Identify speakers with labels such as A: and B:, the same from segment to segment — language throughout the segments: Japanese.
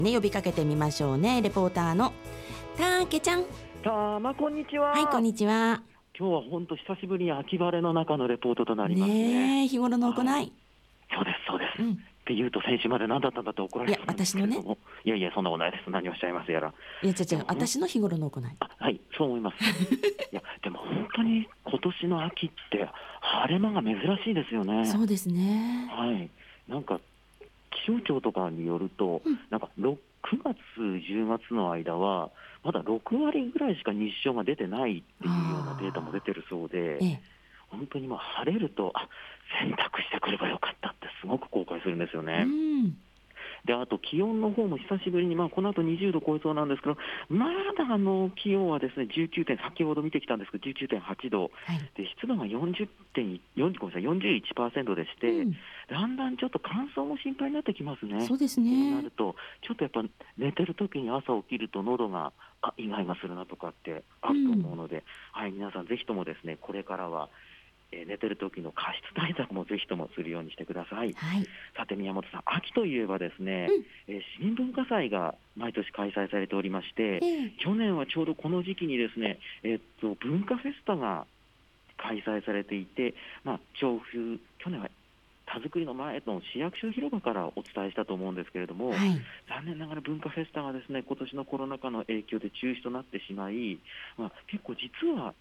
A: ね、呼びかけてみましょうね。レポーターのたけちゃん。
B: こんにちは。
A: はい、こんにちは。
B: 今日は本当久しぶりに秋晴れの中のレポートとなりますね。
A: 日頃の行い。
B: そうですそうです、って言うと先週まで何だったんだと怒られそうなんですけれども、いやそんなことないです。何をおっしゃいますやら。
A: いや違う私の日頃の行い。
B: はい、そう思います。いやでも本当に今年の秋って晴れ間が珍しいですよね。
A: そうですね。
B: はい、なんか気象庁とかによると、なんか9月10月の間はまだ6割ぐらいしか日照が出てないっていうようなデータも出てるそうで、本当に晴れると洗濯してくればよかったってすごく後悔するんですよね。であと気温の方も久しぶりに、この後20度超えそうなんですけど、まだ気温はですね先ほど見てきたんですけど 19.8 度、で湿度が41% でして、だんだんちょっと乾燥も心配になってきますね。
A: そうですね。
B: そうなるとちょっとやっぱ寝てる時に朝起きると喉がイガイガするなとかってあると思うので、皆さんぜひともですね、これからは寝てる時の加湿対策もぜひともするようにしてください。さて宮本さん、秋といえばですね、市民文化祭が毎年開催されておりまして、去年はちょうどこの時期にですね、文化フェスタが開催されていて、調布、去年は田作りの前の市役所広場からお伝えしたと思うんですけれども、残念ながら文化フェスタがですね、今年のコロナ禍の影響で中止となってしまい、結構実は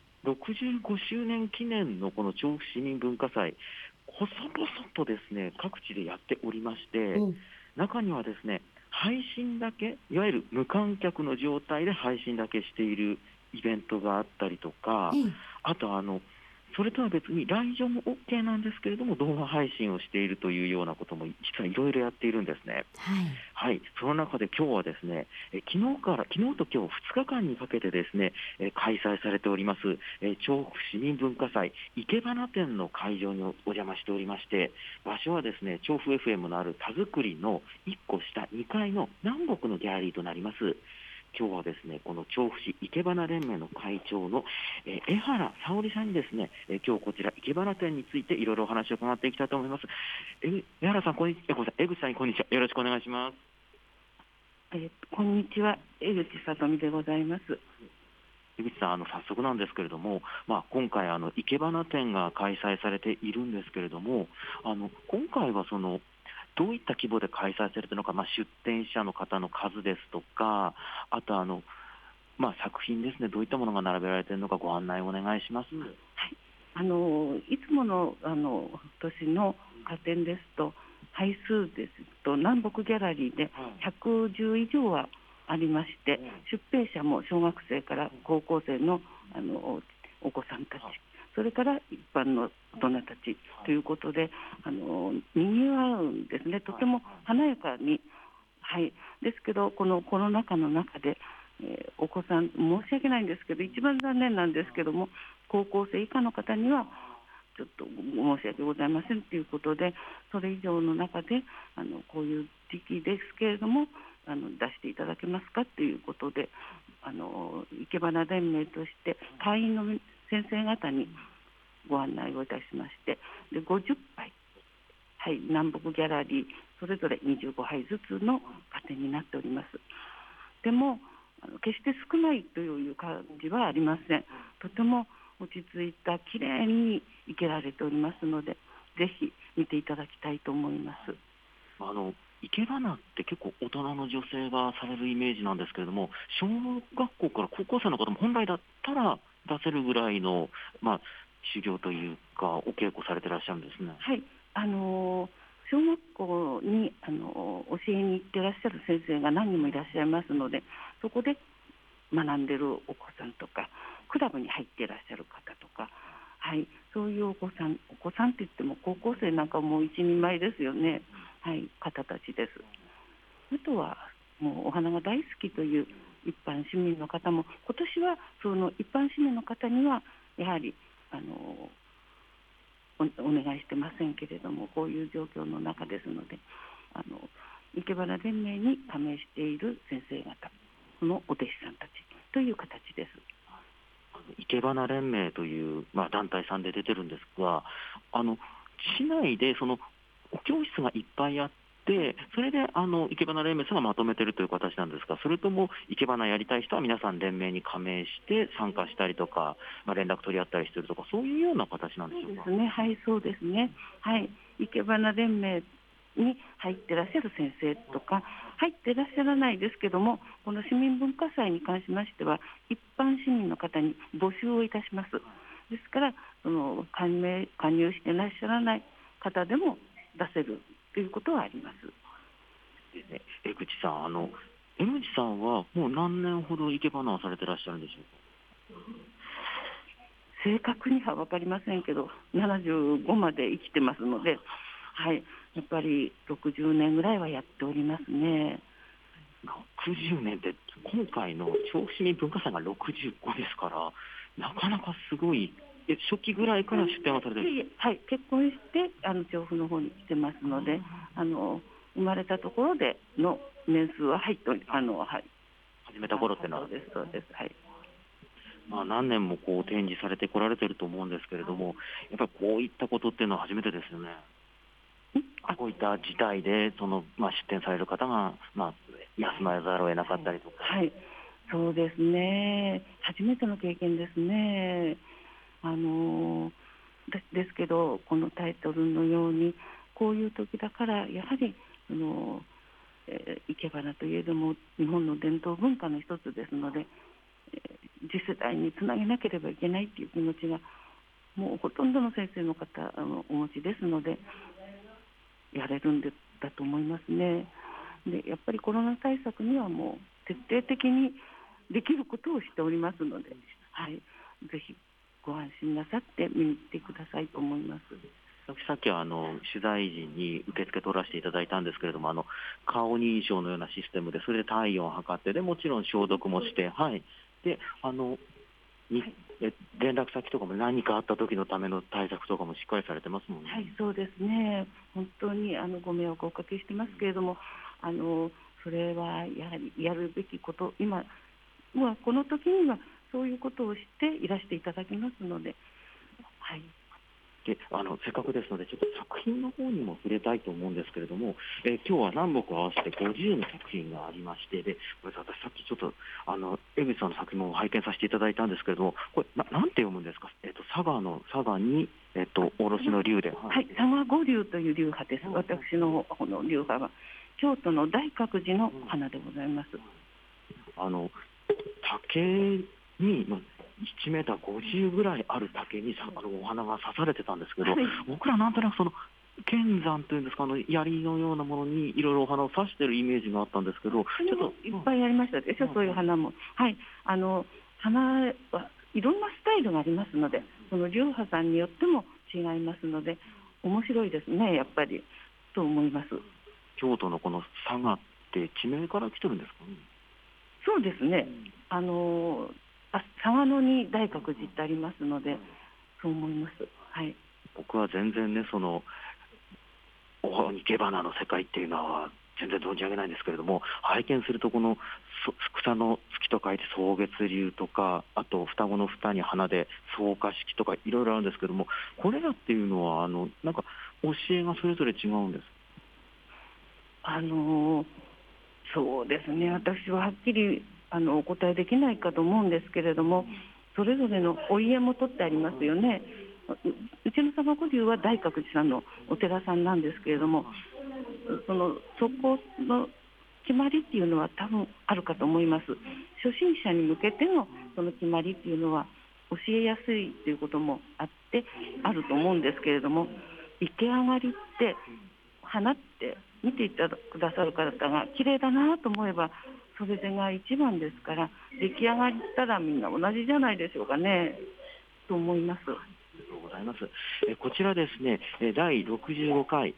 B: 65周年記念のこの調布市民文化祭、細々とですね各地でやっておりまして、中にはですね配信だけ、いわゆる無観客の状態で配信だけしているイベントがあったりとか、あとそれとは別に来場も OK なんですけれども動画配信をしているというようなことも実はいろいろやっているんですね。その中で今日はですね、昨日と今日2日間にかけてですね、開催されております、調布市民文化祭生け花展の会場にお邪魔しておりまして、場所はですね調布 FM のある田作りの1個下2階の南北のギャラリーとなります。今日はですねこの調布市生け花連盟の会長の江原沙織さんにですね、今日こちら生け花展についていろいろお話を伺っていきたいと思います。江原さん、江口さん、こんにちは。よろしくお願いします。
C: こんにちは、江口さとみでございます。
B: 江口さん、早速なんですけれども、今回生け花展が開催されているんですけれども、今回はどういった規模で開催されているのか、出展者の方の数ですとか、あと作品ですね、どういったものが並べられているのかご案内をお願いします。
C: いつもの年の花展ですと配数ですと南北ギャラリーで110以上はありまして、出品者も小学生から高校生のお子さんたち、それから一般の大人たちということで賑わうんですね。とても華やかに、ですけどこのコロナ禍の中で、お子さん申し訳ないんですけど、一番残念なんですけども高校生以下の方にはちょっと申し訳ございませんということで、それ以上の中でこういう時期ですけれども出していただけますかということで、生け花連盟として会員の先生方にご案内をいたしまして、で50杯、南北ギャラリーそれぞれ25杯ずつの家庭になっております。でも決して少ないという感じはありません。とても落ち着いたきれいに生けられておりますので、ぜひ見ていただきたいと思います。
B: 生け花って結構大人の女性がされるイメージなんですけれども、小学校から高校生の方も本来だったら出せるぐらいの、修行というかお稽古されてらっしゃるんですね。
C: 小学校に教えに行ってらっしゃる先生が何人もいらっしゃいますので、そこで学んでるお子さんとかクラブに入っていらっしゃる方とか、そういうお子さんって言っても高校生なんかもう一人前ですよね。方たちです。あとはもうお花が大好きという一般市民の方も、今年はその一般市民の方にはやはりお願いしてませんけれども、こういう状況の中ですので生け花連盟に加盟している先生方、そのお弟子さんたちという形です。
B: 生け花連盟という、団体さんで出てるんですが、市内でお教室がいっぱいあっでそれで生け花連盟さんがまとめてるという形なんですが、それとも生け花やりたい人は皆さん連盟に加盟して参加したりとか、連絡取り合ったりしてるとか、そういうような形なんでしょうか。
C: そうですね、はい、そうですね、はい、生け花連盟に入ってらっしゃる先生とか、入ってらっしゃらないですけども、この市民文化祭に関しましては、一般市民の方に募集をいたします。ですから、加入してらっしゃらない方でも出せるということはあります。
B: でね、江口さん、江口さんはもう何年ほど生け花をされてらっしゃるんでしょうか。
C: 正確には分かりませんけど、75まで生きてますので、はい、やっぱり60年ぐらいはやっておりますね。
B: 60年って今回の調布市民文化祭が65ですから、なかなかすごい。初期ぐらいから出展はされてる。
C: はい、結婚して調布の方に来てますので、生まれたところでの年数は入ってはい、
B: 始めた頃っていうのは、
C: そうです、はい。
B: 何年もこう展示されてこられてると思うんですけれども、やっぱりこういったことっていうのは初めてですよね。こういった事態で出展される方が、休まざるを得なかったりとか、
C: はい、そうですね、初めての経験ですね。ですけど、このタイトルのようにこういう時だからやはり生け花といえども日本の伝統文化の一つですので、次世代につなげなければいけないという気持ちがもうほとんどの先生の方お持ちですので、やれるんだと思いますね。でやっぱりコロナ対策にはもう徹底的にできることをしておりますので、はい、ぜひご安心なさって見に来てくださいと思います。
B: さっきは取材時に受付取らせていただいたんですけれども、顔認証のようなシステムでそれで体温を測って、でもちろん消毒もして、はい、で連絡先とかも何かあった時のための対策とかもしっかりされてますもんね。
C: はい、そうですね、本当にご迷惑をおかけしてますけれども、それはやはりやるべきこと、今この時にはそういうことをしていらしていただきますので、はい。
B: でせっかくですのでちょっと作品の方にも触れたいと思うんですけれども、今日は南北合わせて50の作品がありまして、でこれ私さっきちょっと江口さんの作品も拝見させていただいたんですけれども、これなんて読むんですか。佐賀におろしの龍で、
C: はい、佐賀五龍という流派です。私のこの流派は京都の大覚寺の花でございます。
B: 竹に1メーター50ぐらいある竹にお花が刺されてたんですけど、はい、僕らなんとなくその剣山というんですか、槍のようなものにいろいろお花を刺してるイメージがあったんですけど、ちょっと
C: いっぱいありましたでしょ、そういう花も。はい、花はいろんなスタイルがありますので、その流派さんによっても違いますので面白いですね、やっぱりと思います。
B: 京都のこの佐賀って地名から来てるんですかね。
C: そうですね、佐賀野に大覚寺ってありますので、そう思います。はい、
B: 僕は全然ね、生け花の世界っていうのは全然存じ上げないんですけれども、拝見するとこの草の月と書いて草月流とか、あと双子の蓋に花で草花式とかいろいろあるんですけれども、これらっていうのはなんか教えがそれぞれ違うんです。
C: そうですね、私ははっきりお答えできないかと思うんですけれども、それぞれのお家元ってありますよね。うちの佐賀五龍は大覚寺さんのお寺さんなんですけれども、そこの決まりっていうのは多分あるかと思います。初心者に向けてのその決まりっていうのは教えやすいということもあると思うんですけれども、生け上がりって花って見ていただくださる方が綺麗だなと思えばそれが一番ですから、出来上がったらみんな同じじゃないでしょうかねと思います。
B: ありがとうございます。こちらですね、第65回、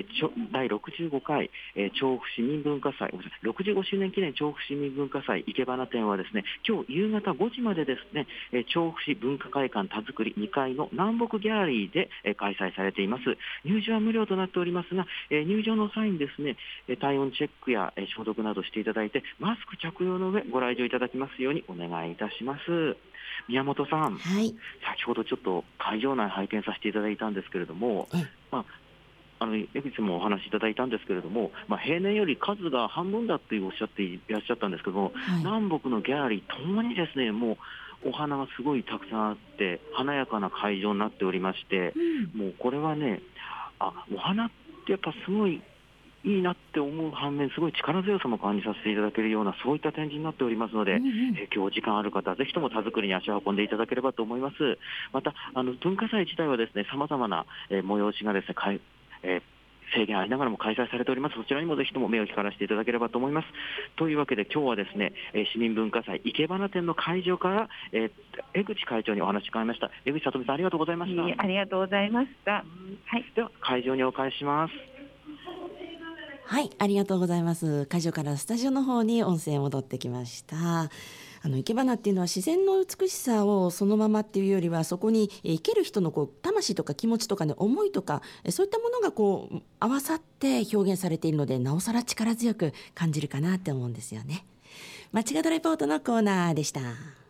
B: 調布市民文化祭、65周年記念調布市民文化祭生け花展はですね、今日夕方5時までですね、調布市文化会館田作り2階の南北ギャラリーで開催されています。入場は無料となっておりますが、入場の際にですね、体温チェックや消毒などしていただいて、マスク着用の上ご来場いただきますようにお願いいたします。宮本さん、
A: はい、
B: 先ほどちょっと会場内拝見させていただいたんですけれども、 江口さんもお話しいただいたんですけれども、平年より数が半分だっておっしゃっていらっしゃったんですけども、
A: はい、
B: 南北のギャラリーともにですね、もうお花がすごいたくさんあって華やかな会場になっておりまして、もうこれはね、お花ってやっぱすごいいいなって思う反面、すごい力強さも感じさせていただけるような、そういった展示になっておりますので、今日時間ある方はぜひとも田作りに足を運んでいただければと思います。また文化祭自体はですね、様々な、催しがですね、制限ありながらも開催されております。そちらにもぜひとも目を光らせていただければと思います。というわけで今日はですね、市民文化祭生け花展の会場から、江口会長にお話を伺いました。江口さとみさん、ありがとうございました。
C: ありがとうございました。はい、
B: では会場にお返しします。
A: はい、ありがとうございます。会場からスタジオの方に音声戻ってきました。生け花っていうのは自然の美しさをそのままっていうよりは、そこに生ける人の魂とか気持ちとかね、思いとかそういったものが合わさって表現されているので、なおさら力強く感じるかなって思うんですよね。街角レポートのコーナーでした。